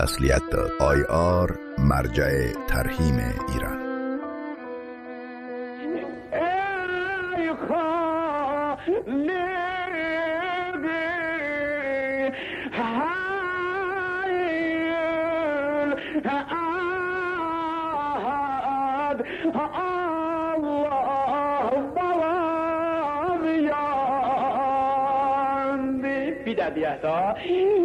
تسلیت داد. IR مرجع ترحیم ایران. بی‌دبیتا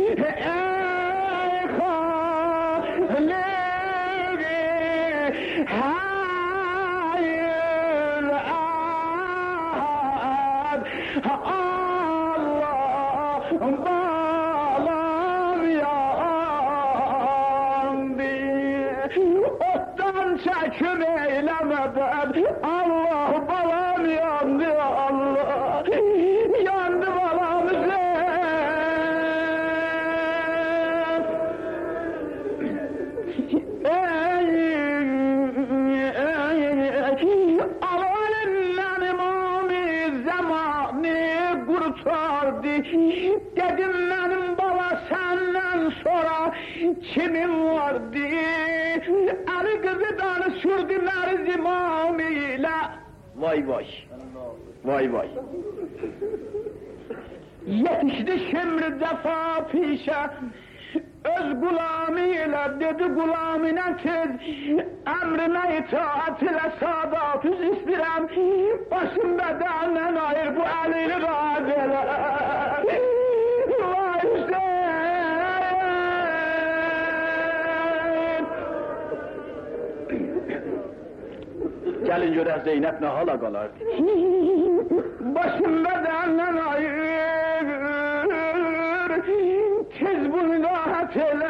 çekim eylemeden Allah balam yandı, Allah yandı balam Allah'ın imamı zamanı kurtardı. Dedim benim bala senden sonra kimin vardı? Ali kızı danışırdılar imamıyla. Vay vay, vay vay. Yetişti şimdi defa pişe, öz gulamıyla dedi gulamine tez, emrine itaat ile sadatüz istirem, başım bedenden ayır bu elini razı ele. Vay Hüseyin! Gelin görək Zeynep ne hala qalardı. Başım bedenden ayır, tez bunu rahat ele.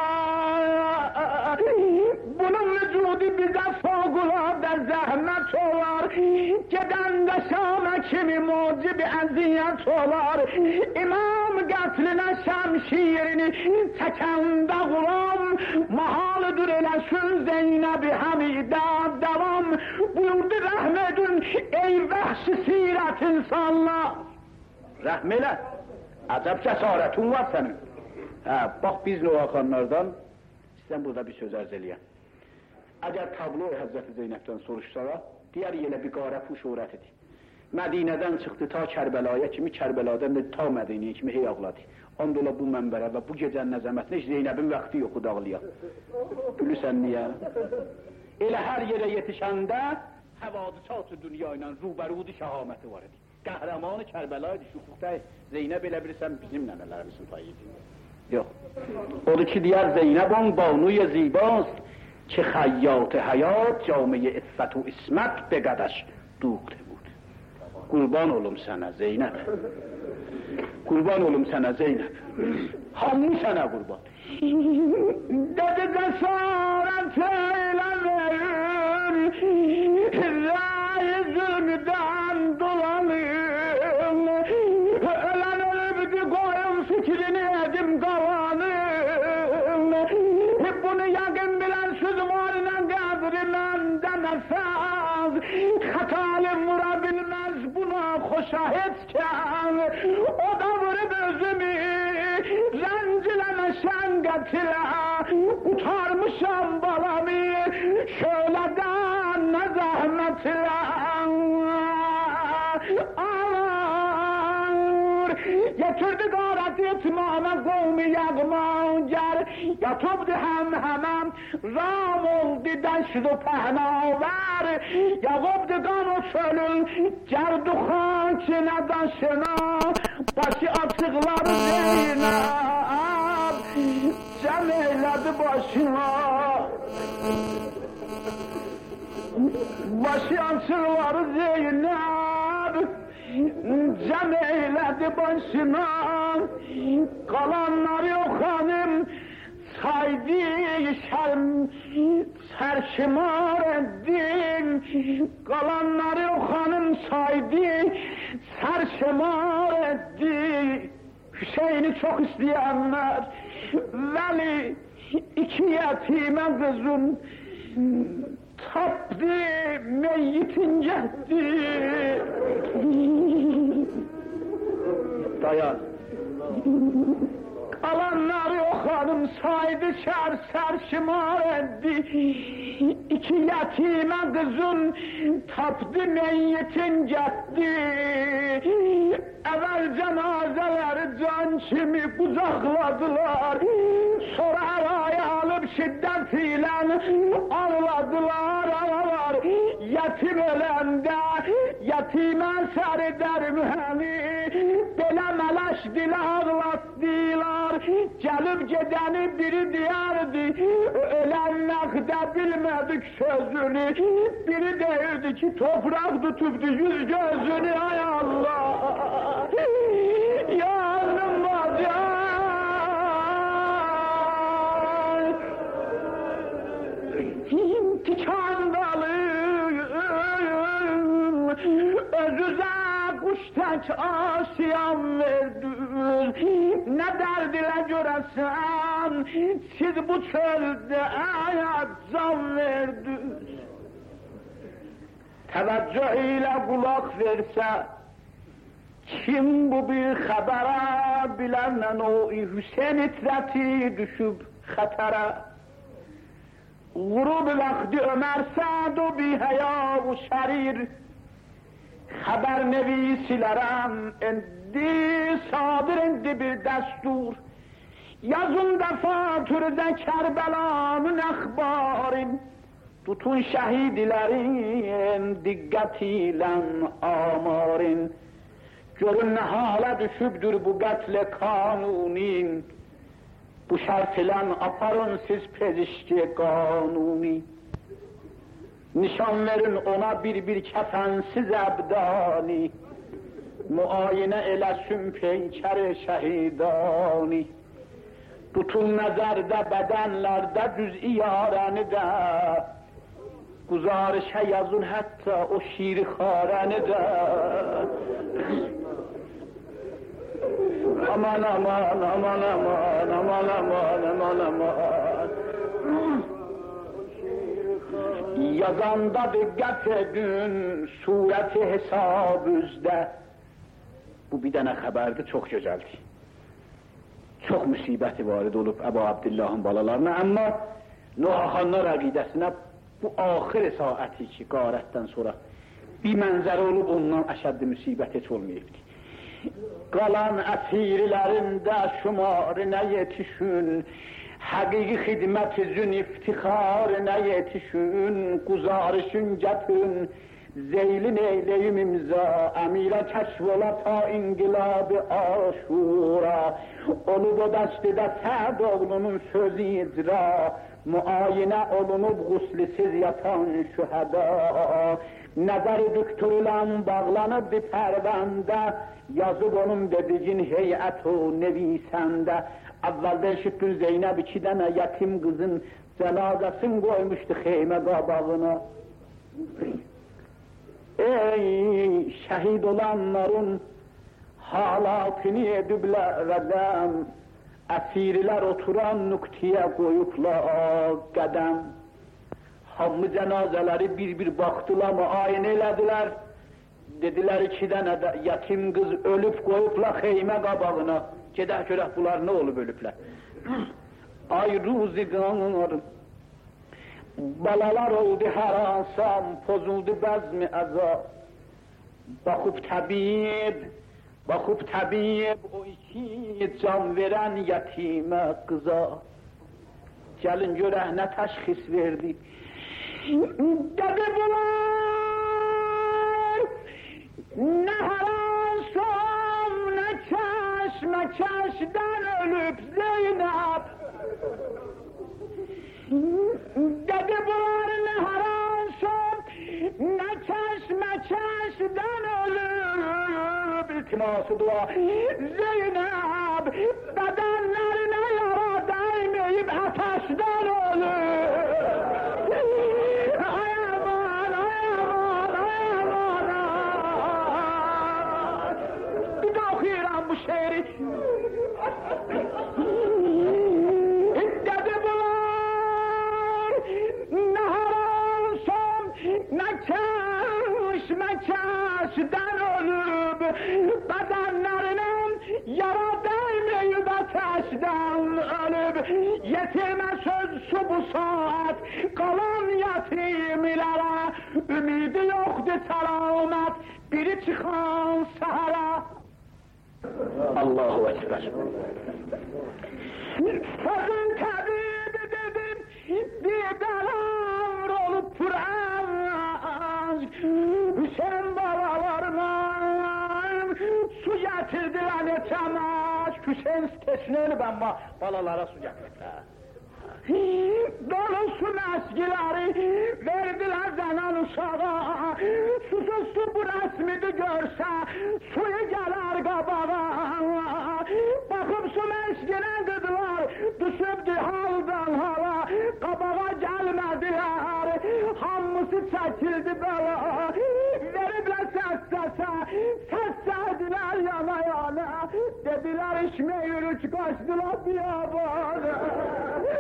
Bunun vücudu bize fevkalade zahmet olar. Geden de Şam'a kimi mucibi eziyet olar. İmam katline şemşirini çeken de gulam, mahalıdır eləsün Zeynep-i Hamide devam. Buyurdu rahmetün ey vahşi siret insanlar. Rahmeyle, acab cesaretin var senin. Bak biz Novakanlardan, sen burada bir söz arz eləyəm. Eğer tablo Hazreti Zeynep'ten soruşsara, diğer yine bir qarəfu şöhrət idi. Mədinədən çıxdı ta Kərbəlaya kimi, Kərbəladan da ta Mədinəyə kimi hey ağladı. Andola bu mənbərə və bu gecənin əzəmətinə heç Zeynəbin vaxtı yoxu dağılıyor. Bilirsən niyə? Elə hər yerə yetişəndə həvadisat-ı dünya ilə rubərudu şəhaməti var idi. Qəhrəmanı Kərbəlaydı, şükuqda Zeynəb elə bilirsən bizim nənələrimizin payıydı. Yox. Odur ki diyər Zeynəbon banuy zibast که خیاط حیات جامعه عفت و اسمت به قدش دوخته بود. قربان olum sana Zeynep. Kurban olum sana Zeynep. Hamı sana kurban. Dedi cesaret eylemeyin, râi zulmden dolanın. Ölen ölübdü koyun fikrini edim kalanın. Bunu yakın bilen sözümüyle kadrinden demezsez, hatalim vurabilmez buna hoşahitken, o da vurup özümü rencilemesen getire, utarmışam balamı şöyleden ne zahmetle. Getirdi garet etmame kavmi yağmancar, yatıbdı hem ram oldu deşt u pehnaver, yağıbdı kan o çölün cerdu xaçine daşına, başı açıklar Zeynep cem eyledi başına. Başı açıklar Zeynep cem eyledi başına, kalanlar yok hanım saydı serşimar ettin, kalanlar yok hanım saydı serşimar etti. Hüseyin'i çok isteyenler veli iki yetime kızın tapdı meyyitin cehdi. Dayan. Kalanları o hanım saydı ser şımar etti. İki yetime kızın tapdı meyyetin cetti. Evvel cenazeleri can kimi kucakladılar. Sonra araya alıp şiddetiyle ağladılar. Yetim ölende yetime serder mühemi. Belə mələşdil ağlatdılar. Gelip gideni biri diyardı. Ölen nakde bilmedik sözünü. Biri derdi ki toprak tutupdu yüz gözünü. Ay Allah! Yanım bacak! Tikan dalı özüze kuş tek asiyam verdiniz. Ne derdile göresen siz bu çölde hayat can verdiniz. Teveccüh ile kulak verse kim bu bir habere bilenle o Hüseyin itreti düşüp hatara. Gurub vakti Ömer Sa'd bi haya ve şerir haber nevisilerem endi sadır endi bir destur yazın defatürde Kerbela'nın ekbarin tutun şehidlerin dikkatiyle amarin görün ne hala düşübdür bu katle kanunin bu şart ile aparın siz pezişki kanuni nişan verin ona bir kefensiz ebdani muayene eleşün peykeri şehidani tutun nezerde bedenlerde cüz'i yareni de guzarışa yazın hatta o şiiri hareni de aman aman aman aman aman aman aman aman yazanda dikkat edin sureti hesabızda bu bir tane haberdi çok güzeldi çok musibeti varid olup Ebu Abdillah'ın balalarına ama Nuhahanlar akidesine bu ahir saati ki garetten sonra bir mənzərə olub ondan əşəddi musibət heç olmayıbdı. Qalan əsirlərində şumarına yetişün, həqiqi xidmət üzün iftiharına yetişün, quzarışın gətin, zeylin eyleyim imza, əmirə kəşf ola ta inqilab-ı aşura, olub o dəstədə Səd oğlunun sözü icra, muayene olunup guslisiz yatan şüheda, nəzər düktürülə bağlanıb bir pərvəndə, yazıb onun dediğin heyət o nevisəndə, əvvəldə eşitdin Zeynəb 2 dənə yetim qızın cənazəsini qoymuşdu xeymə qabağına. Ey şəhid olanların halatını ediblər rədəm, əsirlər oturan nüktəyə qoyublar qədəm. Hamı cənazələri bir baxdılar, müayinə elədilər. Dedilər 2 dənə də yetim qız ölüb qoyublar xeymə qabağına. Gedək görək bunlar nə olub ölüblər. Ay ruziqanlar, balalar oldu hər ansam, pozuldu bəzmi əza. Baxıb təbib o 2 can verən yetimə qıza. Gəlin görək nə təşxis verdi. Dedi bunlar nə haransam, nə çeşməkəşdən ölüb Zeynəb. Dedi bunlar nə haransam, nə çeşməkəşdən ölüb. İltiması dua Zeynəb, bədenlərinə yara dəyməyib ateşdən ölüb. Şehri dedi bunlar ne haransam ne çeşmekəşdən ölüb bedenlerinin yara değmeyip ateşten ölüp yetirme söz şu bu saat kalan yetimlere ümidi yoktu selamet biri çıkan sahara. Allahu Ekber. Sözün tabibi dedim dideler olup duran Hüseyin babalarına su getirdiler yetemez Hüseyin sitesini ben balalara su getirdiler. Dolu su meskileri verdiler zanan uşağa Susuzdu bu resmidi görse suyu gelir kabağa Bakıp su meskine kıdılar düşüptü haldan hala Kabağa gelmediler hamısı çekildi bela Veribler sessediler yana yana Dediler içme yürüç kaçtılar biyabana